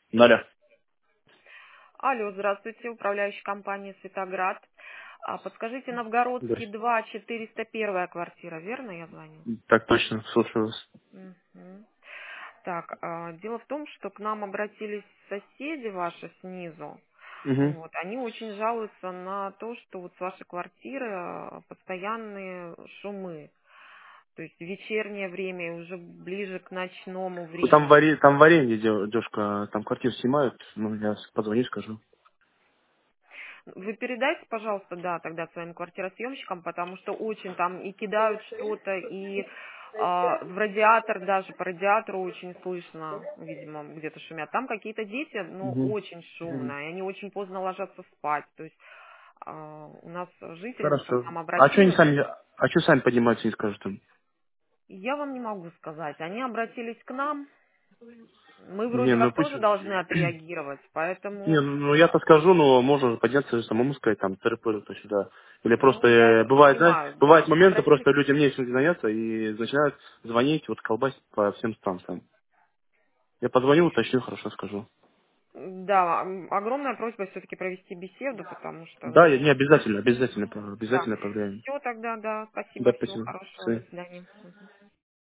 Наля. Алло, здравствуйте, управляющая компания «Светоград». Подскажите, Да. Новгородский 2, 401 квартира, верно я звоню? Так точно, слушаю вас. Мгм. Так, дело в том, что к нам обратились соседи ваши снизу. Угу. Вот, они очень жалуются на то, что вот с вашей квартиры постоянные шумы. То есть в вечернее время, и уже ближе к ночному Там, времени. там в аренде девушка, там квартиру снимают, ну, я позвоню, скажу. Вы передайте, пожалуйста, да, тогда своим квартиросъемщикам, потому что очень там и кидают что-то, и в радиатор даже, по радиатору очень слышно, видимо, где-то шумят. Там какие-то дети, ну, Угу. очень шумно, и они очень поздно ложатся спать. То есть у нас жительница к Хорошо. нам А что они обратилась, сами, сами поднимаются, не скажут им? я вам не могу сказать. Они обратились к нам, мы Не, вроде ну как пусть... тоже должны отреагировать, поэтому, Не, ну я-то скажу, но можно же подняться самому сказать, там, то сюда. Или ну, просто, я не бывает, знаешь, понимаю, бывают моменты, обратились. просто людям нечем заняться и начинают звонить, вот колбасить по всем станциям. Я позвоню, уточню, хорошо скажу. Да, огромная просьба все-таки провести беседу, потому что, Да, ну, не обязательно, да. обязательно повлияем. Все тогда, да. Да, Спасибо, всего спасибо. хорошего, до Всё. свидания. Мгм.